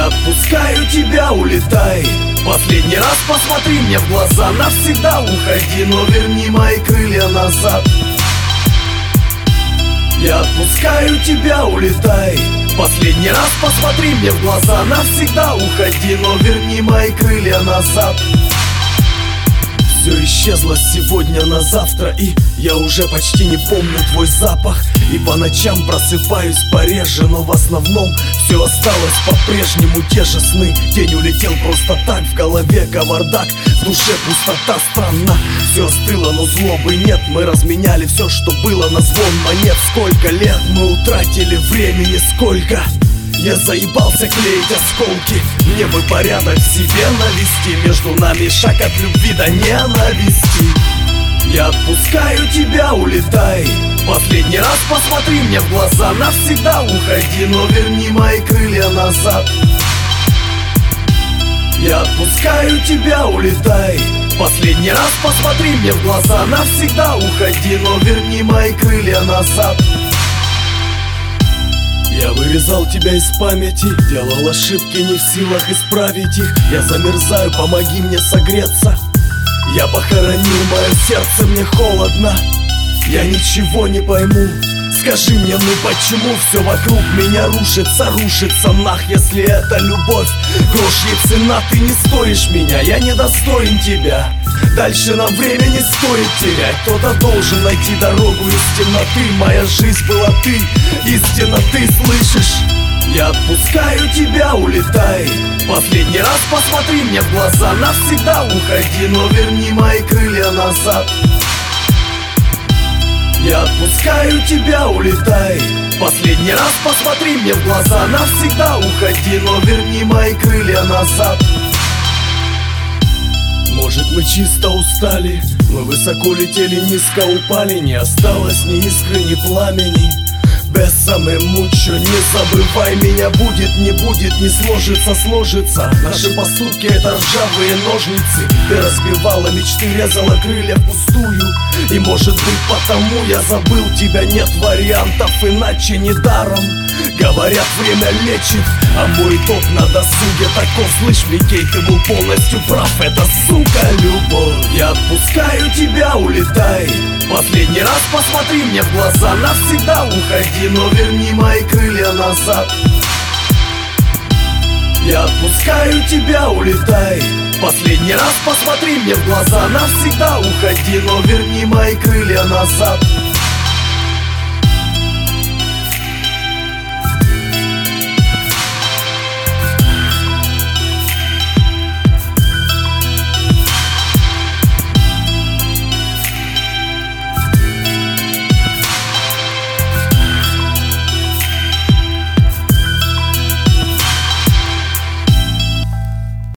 Я отпускаю тебя, улетай. Последний раз посмотри мне в глаза. Навсегда уходи, но верни мои крылья назад. Я отпускаю тебя, улетай. Последний раз посмотри мне в глаза. Навсегда уходи, но верни мои крылья назад. Все исчезло с сегодня на завтра, и я уже почти не помню твой запах. И по ночам просыпаюсь пореже, но в основном все осталось по-прежнему. Те же сны, день улетел просто так. В голове кавардак, в душе пустота странна. Все остыло, но злобы нет. Мы разменяли все, что было, на звон монет. Сколько лет мы утратили времени, сколько. Я заебался клеить осколки. Мне бы порядок в себе навести. Между нами шаг от любви до ненависти. Я отпускаю тебя, улетай. Последний раз посмотри мне в глаза. Навсегда уходи, но верни мои крылья назад. Я отпускаю тебя, улетай. Последний раз посмотри мне в глаза. Навсегда уходи, но верни мои крылья назад. Я вырезал тебя из памяти, делал ошибки, не в силах исправить их. Я замерзаю, помоги мне согреться. Я похоронил мое сердце, мне холодно. Я ничего не пойму. Скажи мне, ну почему все вокруг меня рушится, рушится нах, если это любовь? Грош ей цена, ты не стоишь меня, я недостоин тебя. Дальше нам время не стоит терять. Кто-то должен найти дорогу из темноты. Моя жизнь была ты, истинно ты слышишь. Я отпускаю тебя, улетай. Последний раз посмотри мне в глаза. Навсегда уходи, но верни мои крылья назад. Я отпускаю тебя, улетай. Последний раз посмотри мне в глаза. Навсегда уходи, но верни мои крылья назад. Может, мы чисто устали, мы высоко летели, низко упали. Не осталось ни искры, ни пламени. Бесаме мучо, не забывай меня. Будет, не будет, не сложится, сложится. Наши поступки — это ржавые ножницы. Ты разбивала мечты, резала крылья впустую. И может быть потому я забыл тебя. Нет вариантов, иначе недаром говорят, время лечит, а мой итог на досуге таков. Слышь, Микей, ты был полностью прав. Это, сука, любовь. Я отпускаю тебя, улетай. Последний раз посмотри мне в глаза. Навсегда уходи, но верни мои крылья назад. Я отпускаю тебя, улетай. Последний раз посмотри мне в глаза. Навсегда уходи, но верни мои крылья назад.